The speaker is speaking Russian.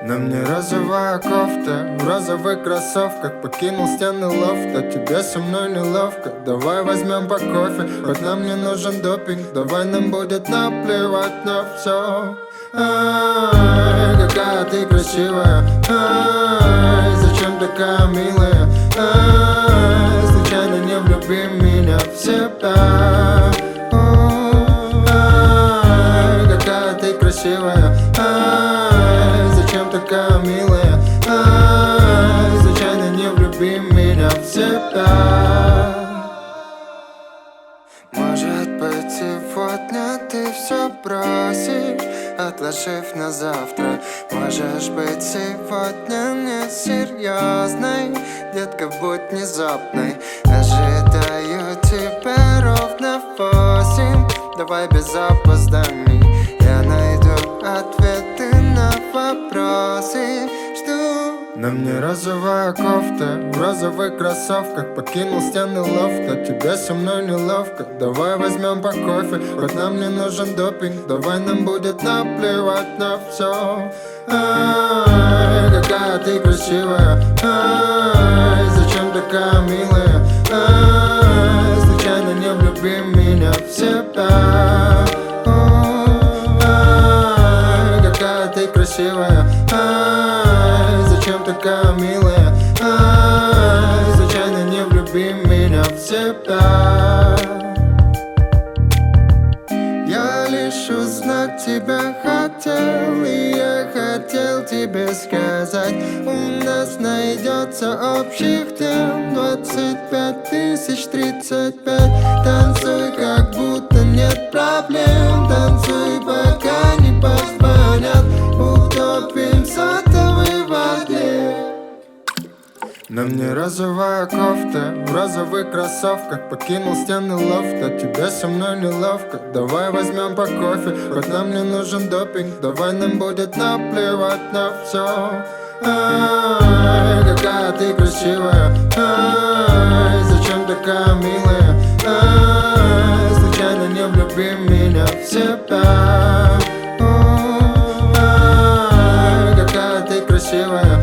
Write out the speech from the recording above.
На мне розовая кофта, в розовых кроссовках. Покинул стены лофта, тебе со мной неловко. Давай возьмем по кофе, хоть нам не нужен допинг. Давай нам будет наплевать на все. Ай, какая ты красивая. Ай, зачем такая милая. Ай, случайно не влюби меня в себя. Ай, какая ты красивая. Ай, зачем такая милая. Ай, случайно не влюби меня в себя. Может быть, сегодня ты все бросишь, отложив на завтра. Можешь быть сегодня несерьезной, детка, будь внезапной. Ожидаю тебя ровно в 8. Давай без опозданий, я найду ответы на вопросы. Жду. На мне розовая кофта, в розовых кроссовках. Покинул стены лофта, тебе со мной неловко. Давай возьмем по кофе, хоть нам не нужен допинг. Давай нам будет наплевать на все. Ай, какая ты красивая. Ай, зачем такая милая. Ай, случайно не влюби меня в себя. Ай, какая ты красивая. Ай, зачем такая милая. Ай, случайно не влюби меня в себя. Я лишь узнать тебя хотел, и я хотел тебе сказать: у нас найдется общих тем 25 035. Танцуй, как будто нет проблем. Танцуй, пока не позвонят. Утопим сотовый в воде. На мне розовая кофта, в розовых кроссовках. Покинул стены лофта, тебе со мной неловко. Давай возьмем по кофе, хоть нам не нужен допинг. Давай нам будет наплевать на все. Ай, какая ты красивая. Ай, зачем такая милая. Ай, случайно не влюби меня в себя. Ай, какая ты красивая.